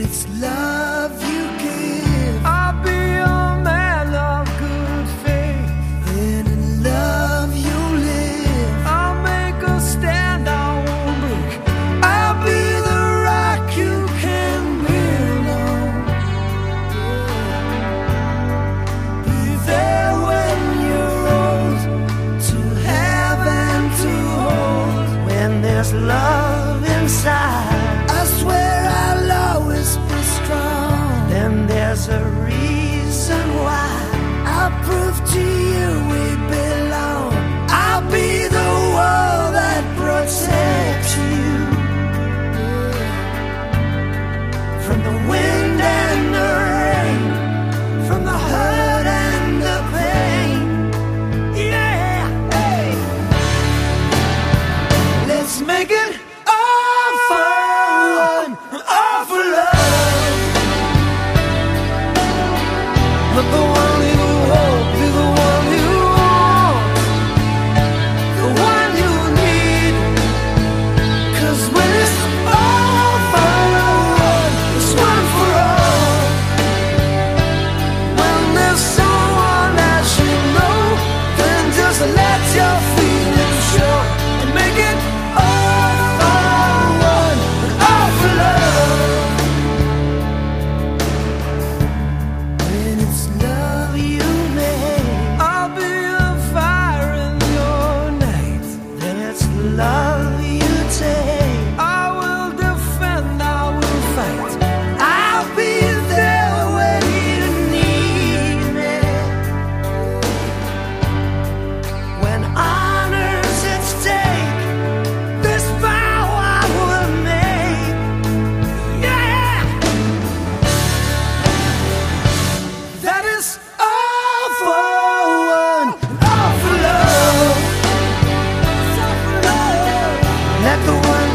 it's love you give, I'll be a man of good faith. then in love you live. I'll make a stand, I won't break. I'll be the rock you can build on. Be there when you're old, to have and to hold. When there's love inside, I swear I'll always be strong. then there's a reason why. I'll prove to you we belong. I'll be the wall that protects you from the wind and the rain, from the hurt and the pain. Yeah, hey. Let's make it all for one, all for love. Let the one you hold be the one you want, the one you need. 'Cause when it's all for one, it's one for all. When there's someone that you know, Then just let your feelings show and make it all for one and all for love. When it's love you make, I'll be a fire in your night. then it's love you take. I will defend, I will fight. I'll be there when you need me. When honor's at stake, this vow I will make. Yeah, that is all for one, all for love. Let the one